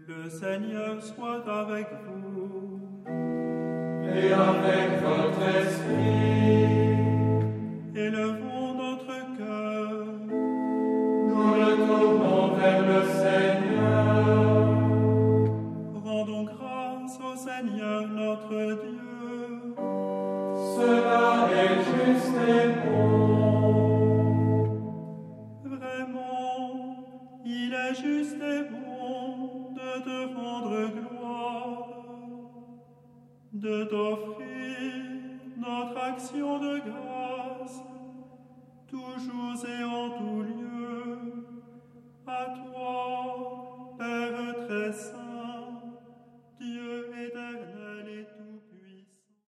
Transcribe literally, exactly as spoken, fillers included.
Le Seigneur soit avec vous. Et avec votre esprit. Élevons notre cœur. Nous le tournons vers le Seigneur. Rendons grâce au Seigneur notre Dieu. Cela est juste et bon. Vraiment, il est juste et bon de te rendre gloire, de t'offrir notre action de grâce, toujours et en tout lieu, à toi, Père très saint.